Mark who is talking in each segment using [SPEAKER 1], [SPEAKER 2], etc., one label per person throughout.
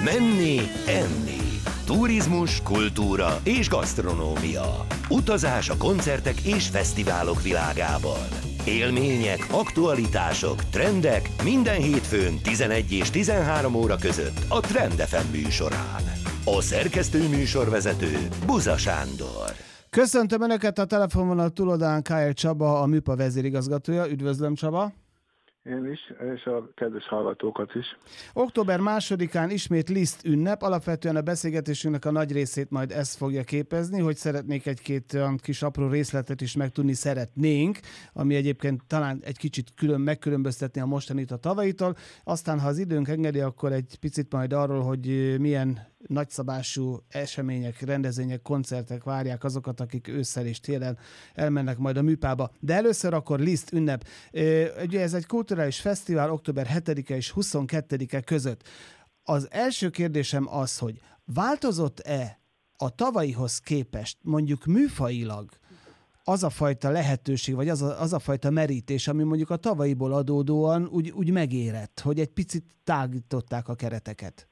[SPEAKER 1] Menni, enni. Turizmus, kultúra és gasztronómia. Utazás a koncertek és fesztiválok világában. Élmények, aktualitások, trendek minden hétfőn 11 és 13 óra között a Trend FM műsorán. A szerkesztő műsorvezető Buza Sándor.
[SPEAKER 2] Köszöntöm Önöket, a telefonvonal túloldalán K.L. Csaba, a Műpa vezérigazgatója. Üdvözlöm, Csaba!
[SPEAKER 3] Én is, és a kedves hallgatókat is.
[SPEAKER 2] Október 2-án ismét Liszt ünnep. Alapvetően a beszélgetésünknek a nagy részét majd ez fogja képezni, hogy szeretnék egy-két olyan kis apró részletet is megtudni, szeretnénk, ami egyébként talán egy kicsit megkülönböztetni a mostanit a tavaitól. Aztán, ha az időnk engedi, akkor egy picit majd arról, hogy milyen nagyszabású események, rendezvények, koncertek várják azokat, akik ősszel és télen elmennek majd a Műpába. De először akkor Liszt ünnep. Ugye ez egy kulturális fesztivál október 7-e és 22-e között. Az első kérdésem az, hogy változott-e a tavalyihoz képest, mondjuk műfajilag, az a fajta lehetőség, vagy az a fajta merítés, ami mondjuk a tavalyiból adódóan úgy megérett, hogy egy picit tágították a kereteket?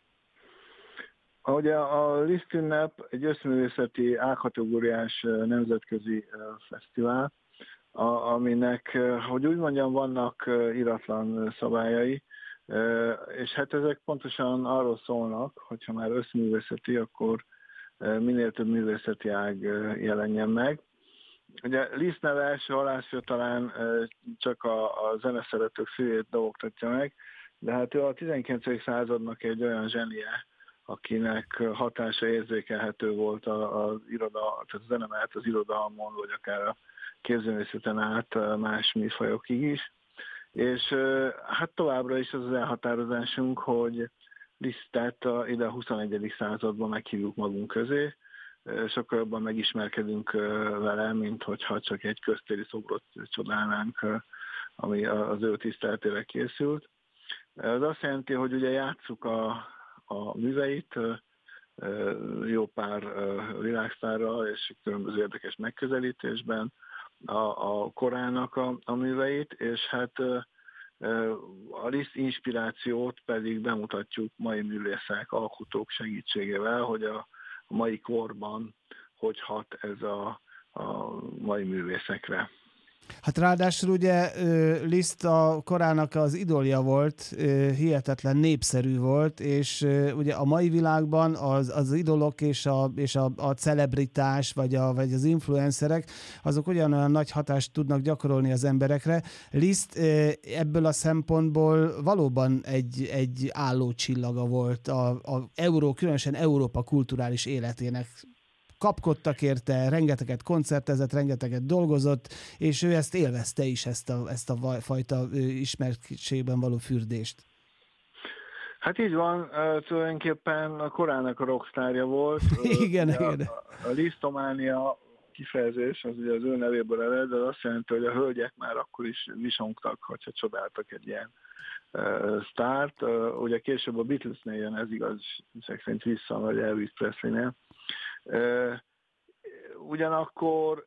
[SPEAKER 3] Ugye a Liszt ünnep egy összművészeti A-kategóriás nemzetközi fesztivál, aminek, hogy úgy mondjam, vannak iratlan szabályai, és hát ezek pontosan arról szólnak, hogyha már összművészeti, akkor minél több művészeti ág jelenjen meg. Ugye Liszt neve első hallásra talán csak a zeneszeretők szívét dolgoktatja meg, de hát ő a 19. századnak egy olyan zsenie, akinek hatása érzékelhető volt az iroda, tehát a zene mellett az irodalmon, vagy akár a képzőművészeten át más műfajokig is. És hát továbbra is az az elhatározásunk, hogy Lisztet ide a 21. században meghívjuk magunk közé, sokkal jobban megismerkedünk vele, mint hogyha csak egy köztéri szobrot csodálnánk, ami az ő tiszteletére készült. Ez azt jelenti, hogy ugye játsszuk a műveit, jó pár világsztárral és különböző érdekes megközelítésben, a korának a műveit, és hát a Liszt inspirációt pedig bemutatjuk mai művészek, alkotók segítségével, hogy a mai korban hogy hat ez a mai művészekre.
[SPEAKER 2] Hát ráadásul ugye Liszt a korának az idolja volt, hihetetlen népszerű volt, és ugye a mai világban az idolok és a celebritás, vagy az influencerek, azok ugyanolyan nagy hatást tudnak gyakorolni az emberekre. Liszt ebből a szempontból valóban egy állócsillaga volt különösen Európa kulturális életének. Kapkodtak érte, rengeteget koncertezett, rengeteget dolgozott, és ő ezt élvezte is, ezt a fajta ismertségben való fürdést.
[SPEAKER 3] Hát így van, tulajdonképpen a korának a rockstárja volt.
[SPEAKER 2] Igen.
[SPEAKER 3] A Lisztománia kifejezés, az ugye az ő nevéből ered, de azt jelenti, hogy a hölgyek már akkor is visongtak, hogyha csodáltak egy ilyen sztárt. Ugye később a Beatlesnél jön, ez igaz, szerint vissza, vagy Elvis Presleynél. Ugyanakkor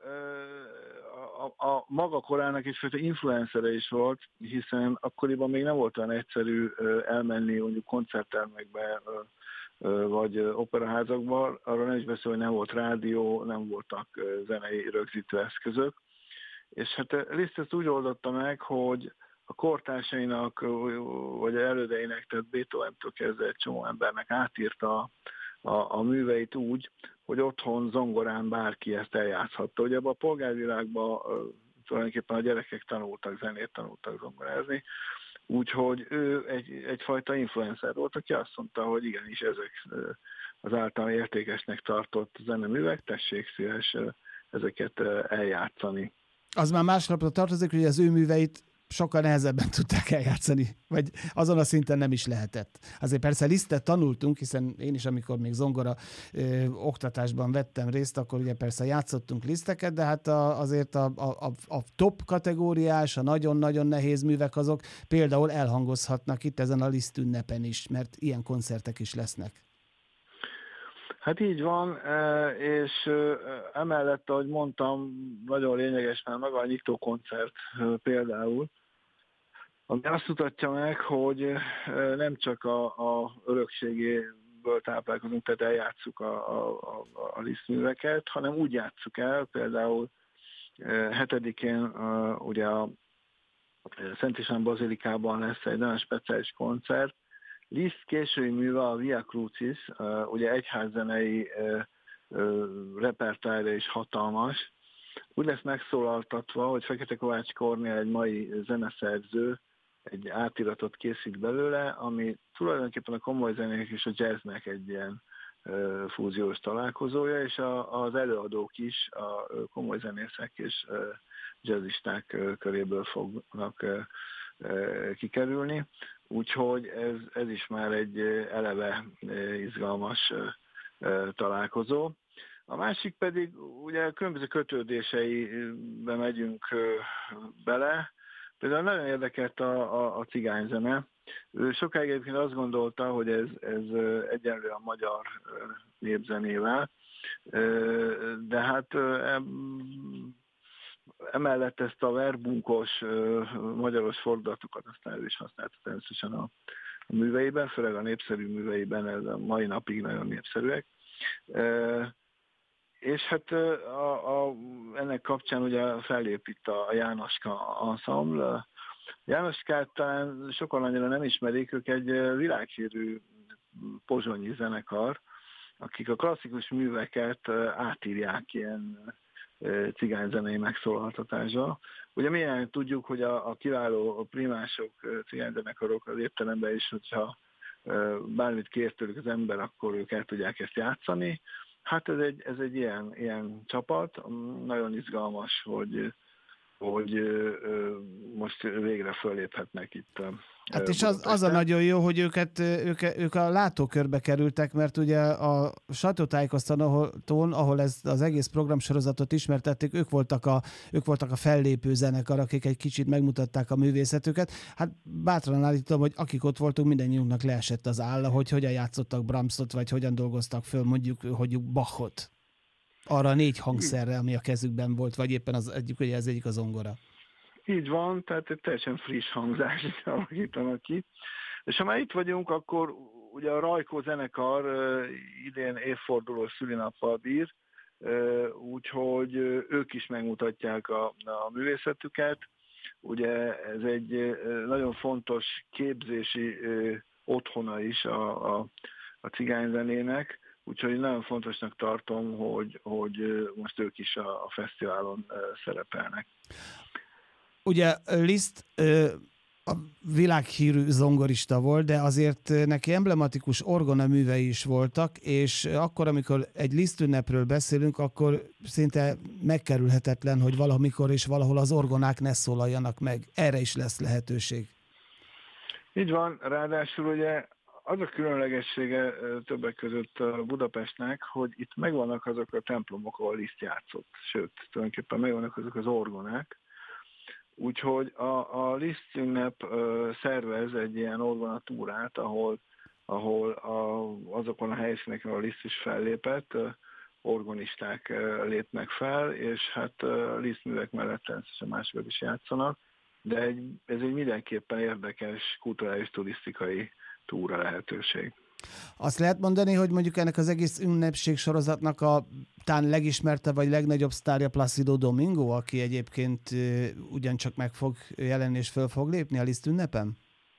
[SPEAKER 3] a maga korának egyfajta influencere is volt, hiszen akkoriban még nem volt olyan egyszerű elmenni mondjuk koncerttermekbe vagy operaházakba, arra nem is beszél, hogy nem volt rádió, nem voltak zenei rögzítő eszközök, és hát Liszt ezt úgy oldotta meg, hogy a kortársainak, vagy elődeinek, tehát Beethoventől kezdve egy csomó embernek átírta a műveit úgy, hogy otthon zongorán bárki ezt eljátszhatta. Ugye abban a polgárvilágban tulajdonképpen a gyerekek tanultak zenét, tanultak zongorázni, úgyhogy ő egyfajta influencer volt, aki azt mondta, hogy igenis ezek az általán értékesnek tartott zeneművek, tessék szíves ezeket eljátszani.
[SPEAKER 2] Az már másnapra tartozik, hogy az ő műveit sokkal nehezebben tudták eljátszani, vagy azon a szinten nem is lehetett. Azért persze Lisztet tanultunk, hiszen én is, amikor még zongora oktatásban vettem részt, akkor ugye persze játszottunk Liszteket, de hát azért a top kategóriás, a nagyon-nagyon nehéz művek azok például elhangozhatnak itt ezen a Liszt ünnepen is, mert ilyen koncertek is lesznek.
[SPEAKER 3] Hát így van, és emellett, ahogy mondtam, nagyon lényeges már maga a nyitókoncert például, ami azt mutatja meg, hogy nem csak a örökségéből táplálkozunk, tehát eljátszuk a Liszt-műveket, hanem úgy játsszuk el, például 7-én ugye a Szent István Bazilikában lesz egy nagyon speciális koncert. Liszt késői műve, a Via Crucis, ugye egyházzenei repertoárja is hatalmas. Úgy lesz megszólaltatva, hogy Fekete Kovács Kornél, egy mai zeneszerző, egy átiratot készít belőle, ami tulajdonképpen a komoly zenének és a jazznek egy ilyen fúziós találkozója, és az előadók is a komoly zenészek és jazzisták köréből fognak kikerülni. Úgyhogy ez is már egy eleve izgalmas találkozó. A másik pedig ugye különböző kötődéseibe megyünk bele. Például nagyon érdekelt a cigányzene. Ő sokáig egyébként azt gondolta, hogy ez egyenlő a magyar népzenével, de hát emellett ezt a verbunkos, magyaros fordulatokat aztán ő is használta természetesen a műveiben, főleg a népszerű műveiben, ez a mai napig nagyon népszerűek. És hát ennek kapcsán ugye fellép itt a Jánoska Ensemble. Jánoskát talán sokan annyira nem ismerik, ők egy világhírű pozsonyi zenekar, akik a klasszikus műveket átírják ilyen cigányzenei megszólaltatásra. Ugye milyen tudjuk, hogy a kiváló primások, cigányzenekarok az értelemben is, hogyha bármit kér tőlük az ember, akkor ők el tudják ezt játszani. Hát ez egy ilyen csapat, nagyon izgalmas, hogy most végre föléphetnek itt.
[SPEAKER 2] Hát és az a nagyon jó, hogy ők a látókörbe kerültek, mert ugye a sajtótájékoztatón, ahol az egész programsorozatot ismertették, ők voltak a fellépő zenekar, akik egy kicsit megmutatták a művészetüket. Hát bátran állítom, hogy akik ott voltunk, mindannyiunknak leesett az álla, hogy hogyan játszottak Brahmsot, vagy hogyan dolgoztak föl mondjuk Bachot. Arra a 4 hangszerre, ami a kezükben volt, vagy éppen az egyik a zongora.
[SPEAKER 3] Így van, tehát egy teljesen friss hangzás alakítanak ki. És ha már itt vagyunk, akkor ugye a Rajkó zenekar idén évfordulós szülinappal bír, úgyhogy ők is megmutatják a művészetüket. Ugye ez egy nagyon fontos képzési otthona is a cigányzenének, úgyhogy nagyon fontosnak tartom, hogy most ők is a fesztiválon szerepelnek.
[SPEAKER 2] Ugye Liszt a világhírű zongorista volt, de azért neki emblematikus orgonaművei is voltak, és akkor, amikor egy Liszt ünnepről beszélünk, akkor szinte megkerülhetetlen, hogy valamikor és valahol az orgonák ne szólaljanak meg. Erre is lesz lehetőség.
[SPEAKER 3] Így van, ráadásul ugye az a különlegessége többek között Budapestnek, hogy itt megvannak azok a templomok, ahol Liszt játszott, sőt, tulajdonképpen megvannak azok az orgonák. Úgyhogy a Liszt ünnep szervez egy ilyen orgonatúrát, ahol azokon a helyszíneken, ahol Liszt is fellépett, orgonisták lépnek fel, és hát Liszt művek mellett természetesen másokat is játszanak, de ez egy mindenképpen érdekes kulturális turisztikai túra lehetőség.
[SPEAKER 2] Azt lehet mondani, hogy mondjuk ennek az egész ünnepség sorozatnak a talán legismertebb vagy legnagyobb sztárja Plácido Domingo, aki egyébként ugyancsak meg fog jelenni és föl fog lépni a Liszt ünnepen?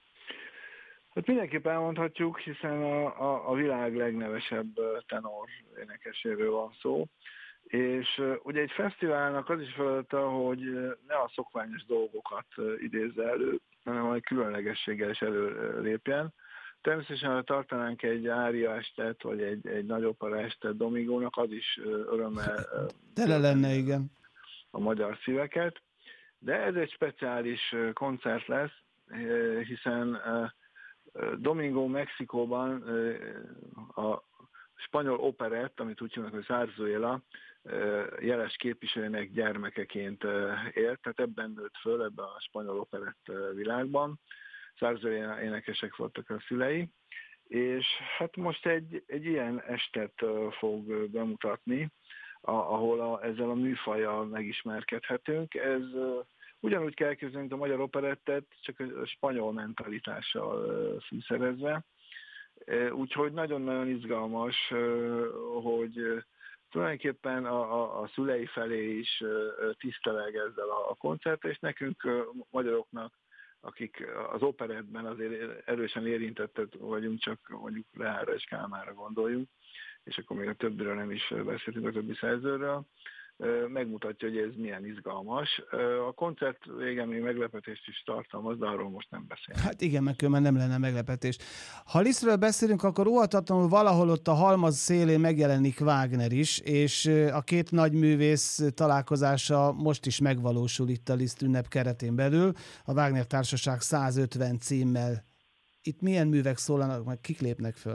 [SPEAKER 3] Hát mindenképp elmondhatjuk, hiszen a világ legnevesebb tenor énekeséről van szó, és ugye egy fesztiválnak az is feladata, hogy ne a szokványos dolgokat idézze elő, hanem a különlegességgel is előlépjen. Természetesen, ha tartanánk egy ária estet, vagy egy nagy opera estet Domingónak, az is örömmel
[SPEAKER 2] tele lenne, igen,
[SPEAKER 3] a magyar szíveket. De ez egy speciális koncert lesz, hiszen Domingo Mexikóban a spanyol operett, amit úgy hívnak, hogy Zarzuela, jeles képviselőnek gyermekeként élt, tehát ebben nőtt föl, ebben a spanyol operett világban. Zarzuela énekesek voltak a szülei, és hát most egy ilyen estet fog bemutatni, ahol ezzel a műfajjal megismerkedhetünk. Ez Ugyanúgy kell elképzelni a magyar operettet, csak a spanyol mentalitással fűszerezve. Úgyhogy nagyon-nagyon izgalmas, hogy tulajdonképpen a szülei felé is tiszteleg ezzel a koncert, és nekünk magyaroknak, akik az operettben azért erősen érintettek vagyunk, csak mondjuk Leára és Kálmánra gondoljunk, és akkor még a többiről nem is beszéltünk, a többi szerzőről, megmutatja, hogy ez milyen izgalmas. A koncert végén még meglepetést is tartalmaz, de arról most nem beszélünk.
[SPEAKER 2] Hát igen, meg különben nem lenne meglepetés. Ha Lisztről beszélünk, akkor óhatatlanul valahol ott a halmaz szélén megjelenik Wagner is, és a két nagy művész találkozása most is megvalósul itt a Liszt ünnep keretén belül, a Wagner Társaság 150 címmel. Itt milyen művek szólalnak, meg kik lépnek föl?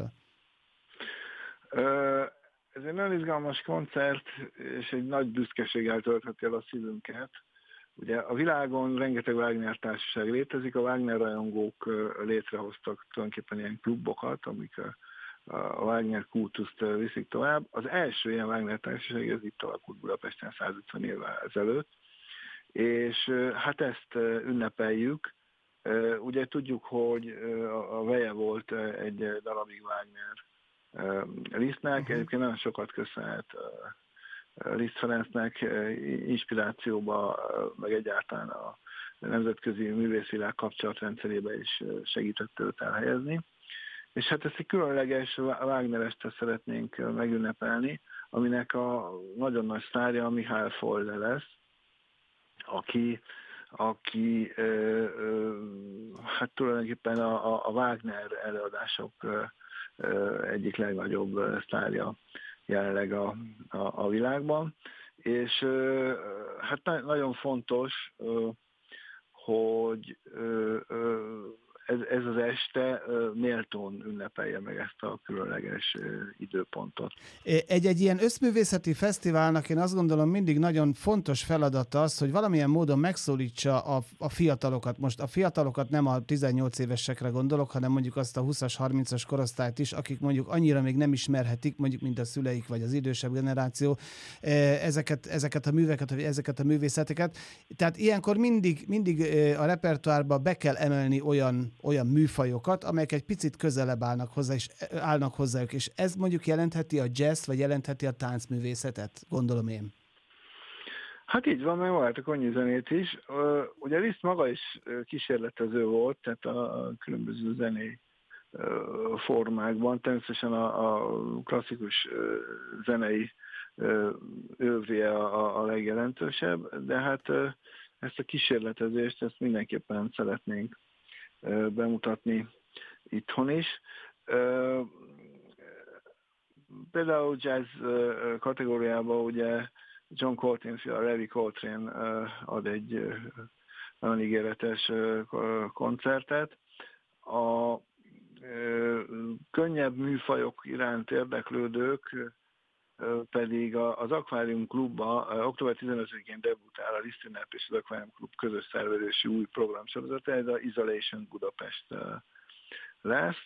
[SPEAKER 3] Ez egy nagyon izgalmas koncert, és egy nagy büszkeséggel töltheti el a szívünket. Ugye a világon rengeteg Wagner társaság létezik, a Wagner rajongók létrehoztak tulajdonképpen ilyen klubokat, amik a Wagner kultuszt viszik tovább. Az első ilyen Wagner társaság, ez itt alakult Budapesten 150 évvel ezelőtt, és hát ezt ünnepeljük. Ugye tudjuk, hogy a veje volt egy darabig Wagner Lisztnek, egyébként nagyon sokat köszönhet Liszt Ferencnek inspirációba, meg egyáltalán a nemzetközi művészvilág kapcsolatrendszerébe is segített őt elhelyezni. És hát ezt egy különleges Wagner este szeretnénk megünnepelni, aminek a nagyon nagy sztárja Mihály Folde lesz, aki hát tulajdonképpen a Wagner előadások egyik legnagyobb sztárja jelenleg a világban, és hát nagyon fontos, hogy ez az este méltón ünnepelje meg ezt a különleges időpontot.
[SPEAKER 2] Egy ilyen összművészeti fesztiválnak én azt gondolom mindig nagyon fontos feladata az, hogy valamilyen módon megszólítsa a fiatalokat. Most a fiatalokat nem a 18 évesekre gondolok, hanem mondjuk azt a 20-as, 30-as korosztályt is, akik mondjuk annyira még nem ismerhetik, mondjuk mint a szüleik vagy az idősebb generáció, ezeket a műveket, vagy ezeket a művészeteket. Tehát ilyenkor mindig a repertoárba be kell emelni olyan műfajokat, amelyek egy picit közelebb állnak hozzá, és állnak hozzájuk, és ez mondjuk jelentheti a jazz, vagy jelentheti a táncművészetet, gondolom én.
[SPEAKER 3] Hát így van, meg magát a könnyű zenét is. Ugye Liszt maga is kísérletező volt, tehát a különböző zenei formákban, természetesen a klasszikus zenei övrie a legjelentősebb, de hát ezt a kísérletezést, ezt mindenképpen szeretnénk bemutatni itthon is. Például jazz kategóriában ugye John Coltrane fia, Ravi Coltrane ad egy nagyon ígéretes koncertet. A könnyebb műfajok iránt érdeklődők pedig az Aquarium Klubba október 15-én debutál a Liszt ünnep és az Aquarium Klub közös szervezési új programsorozata, ez az Isolation Budapest lesz.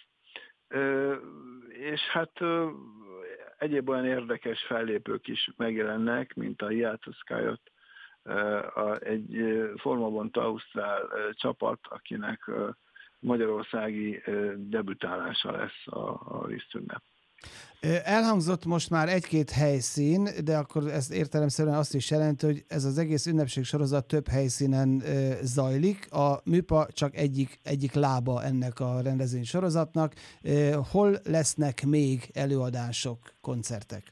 [SPEAKER 3] És hát egyéb olyan érdekes fellépők is megjelennek, mint a Hiatus Skyot, egy formabont ausztrál csapat, akinek magyarországi debütálása lesz a Liszt ünnep.
[SPEAKER 2] Elhangzott most már egy-két helyszín, de akkor ez értelemszerűen azt is jelenti, hogy ez az egész ünnepség sorozat több helyszínen zajlik. A műpa csak egyik lába ennek a rendezvény sorozatnak. Hol lesznek még előadások, koncertek?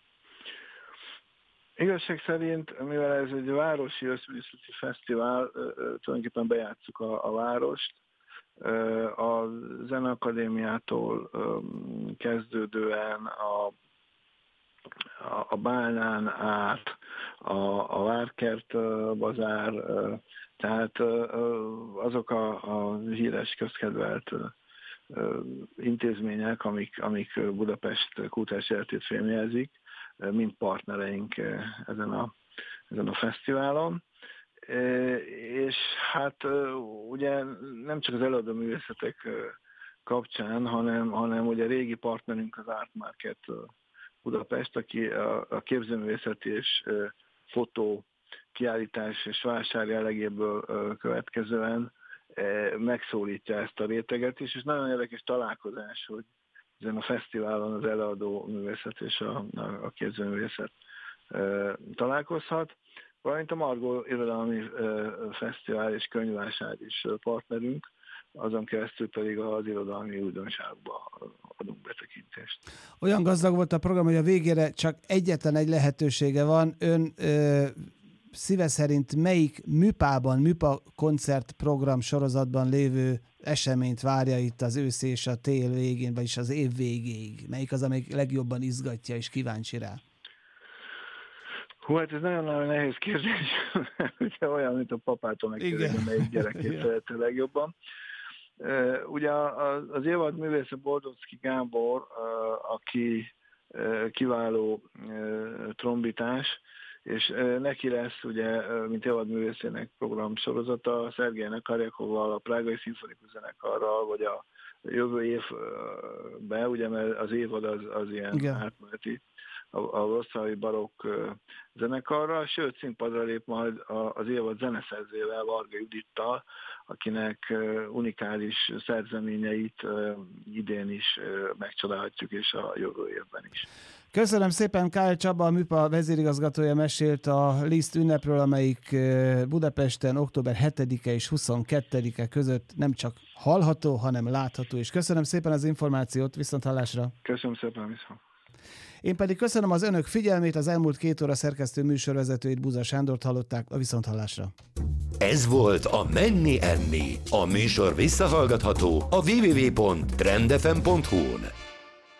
[SPEAKER 3] Igazság szerint, mivel ez egy városi összművészeti fesztivál, tulajdonképpen bejátszuk a várost. A Zeneakadémiától kezdődően a Bálnán át, a Várkert bazár, tehát azok a híres közkedvelt intézmények, amik Budapest kulturális életét fémjelzik, mind partnereink ezen a fesztiválon. És hát ugye nem csak az előadó művészetek kapcsán, hanem ugye régi partnerünk az Art Market Budapest, aki a képzőművészeti és fotó kiállítás és vásár jellegéből következően megszólítja ezt a réteget is, és nagyon érdekes találkozás, hogy ezen a fesztiválon az előadó művészet és a képzőművészet találkozhat, valamint a Margó Irodalmi Fesztivál és Könyvvásár is partnerünk, azon keresztül pedig az irodalmi újdonságba adunk betekintést.
[SPEAKER 2] Olyan gazdag volt a program, hogy a végére csak egyetlen egy lehetősége van. Ön szíve szerint melyik MÜPA koncertprogram sorozatban lévő eseményt várja itt az ősz és a tél végén, vagyis az év végéig? Melyik az, amelyik legjobban izgatja és kíváncsi rá?
[SPEAKER 3] Hú, hát ez nagyon-nagyon nehéz kérdés. Ugye olyan, mint a papától megkérdezni, melyik gyerekét szereti legjobban. Ugye az évad művésze Boldocki Gábor, aki kiváló trombitás, és neki lesz ugye, mint évadművészének program sorozata, Szergej Karjakovval, a Prágai Szimfonikus Zenekarral, vagy a jövő évben, ugye, mert az évad az ilyen átmeneti, a Wrocławi barokk zenekarral, sőt színpadra lép majd az évad zeneszerzővel, Varga Judittal, akinek unikális szerzeményeit idén is megcsodálhatjuk, és a jövő évben is.
[SPEAKER 2] Köszönöm szépen, Kál Csaba, a MÜPA vezérigazgatója mesélt a Liszt ünnepről, amelyik Budapesten október 7-e és 22-e között nem csak hallható, hanem látható. És köszönöm szépen az információt, viszonthallásra.
[SPEAKER 3] Köszönöm szépen, viszont.
[SPEAKER 2] Én pedig köszönöm az önök figyelmét, az elmúlt 2 óra szerkesztő műsorvezetőjét, Buza Sándort hallották, a viszonthallásra.
[SPEAKER 1] Ez volt a Menni Enni. A műsor visszahallgatható a www.trendfm.hu-n.